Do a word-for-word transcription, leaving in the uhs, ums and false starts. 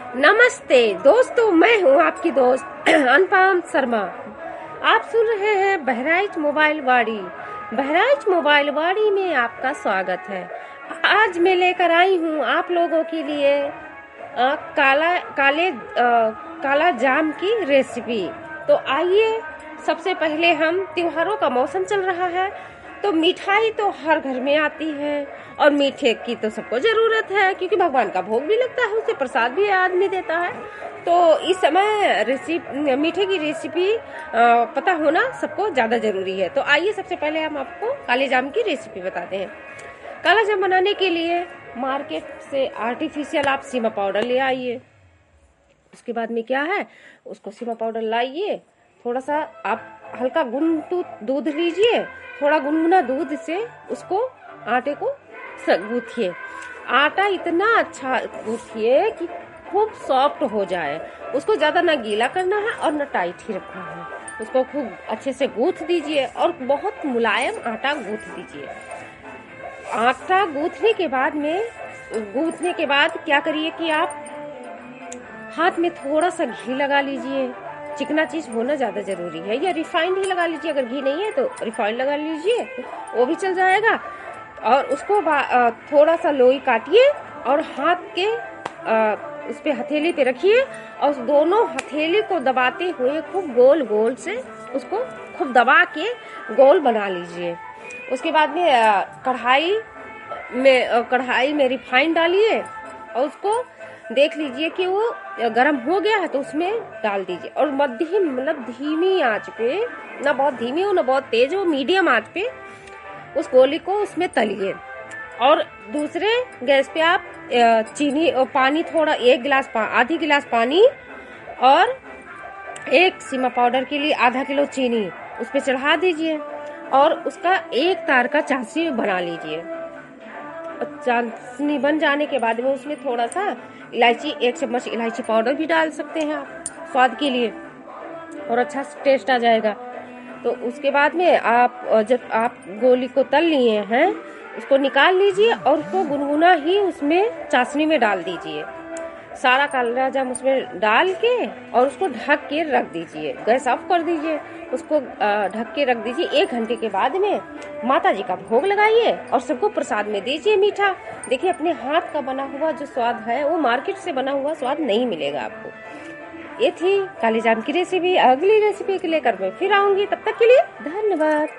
नमस्ते दोस्तों, मैं हूँ आपकी दोस्त अनुपम शर्मा। आप सुन रहे हैं बहराइच मोबाइल वाड़ी। बहराइच मोबाइल वाड़ी में आपका स्वागत है। आज मैं लेकर आई हूँ आप लोगों के लिए आ, काला काले आ, काला जाम की रेसिपी। तो आइए, सबसे पहले हम त्योहारों का मौसम चल रहा है तो मिठाई तो हर घर में आती है और मीठे की तो सबको जरूरत है, क्योंकि भगवान का भोग भी लगता है, उसे प्रसाद भी आदमी देता है। तो इस समय रेसिपी मीठे की रेसिपी पता होना सबको ज्यादा जरूरी है। तो आइए, सबसे पहले हम आपको काले जाम की रेसिपी बताते हैं। काला जाम बनाने के लिए मार्केट से आर्टिफिशियल आप सीमा पाउडर ले आइए। उसके बाद में क्या है, उसको सीमा पाउडर लाइए, थोड़ा सा आप हल्का गुनगुना दूध लीजिए, थोड़ा गुनगुना दूध से उसको आटे को गूंथिए। आटा इतना अच्छा गूंथिए कि खूब सॉफ्ट हो जाए। उसको ज्यादा ना गीला करना है और ना टाइट ही रखना है। उसको खूब अच्छे से गूंथ दीजिए और बहुत मुलायम आटा गूंथ दीजिए। आटा गूंथने के बाद में गूंथने के बाद क्या करिए कि आप हाथ में थोड़ा सा घी लगा लीजिए। चिकना चीज होना ज्यादा जरूरी है, या रिफाइंड ही लगा लीजिए। अगर घी नहीं है तो रिफाइंड लगा लीजिए, वो भी चल जाएगा। और उसको थोड़ा सा लोई काटिए और हाथ के आ, उस पे हथेली पे रखिए और उस दोनों हथेली को दबाते हुए खूब गोल गोल से उसको खूब दबा के गोल बना लीजिए। उसके बाद में कढ़ाई में कढ़ाई में रिफाइंड डालिए और उसको देख लीजिए कि वो गर्म हो गया है तो उसमें डाल दीजिए। और मध्यम मतलब धीमी आंच पे, ना बहुत धीमी हो ना बहुत तेज हो, मीडियम आंच पे उस गोली को उसमें तलिए। और दूसरे गैस पे आप चीनी और पानी, थोड़ा एक गिलास आधी गिलास पानी और एक सीमा पाउडर के लिए आधा किलो चीनी उस पे चढ़ा दीजिए और उसका एक तार का चाशनी बना लीजिए। चाशनी बन जाने के बाद में उसमें थोड़ा सा इलायची, एक चम्मच इलायची पाउडर भी डाल सकते हैं आप स्वाद के लिए, और अच्छा टेस्ट आ जाएगा। तो उसके बाद में आप जब आप गोली को तल लिए हैं उसको निकाल लीजिए और उसको गुनगुना ही उसमें चाशनी में डाल दीजिए। सारा काला जाम उसमें डाल के और उसको ढक के रख दीजिए। गैस ऑफ कर दीजिए, उसको ढक के रख दीजिए। एक घंटे के बाद में माता जी का भोग लगाइए और सबको प्रसाद में दीजिए मीठा। देखिए, अपने हाथ का बना हुआ जो स्वाद है वो मार्केट से बना हुआ स्वाद नहीं मिलेगा आपको। ये थी काले जाम की रेसिपी। अगली रेसिपी के लेकर मैं फिर आऊंगी, तब तक के लिए धन्यवाद।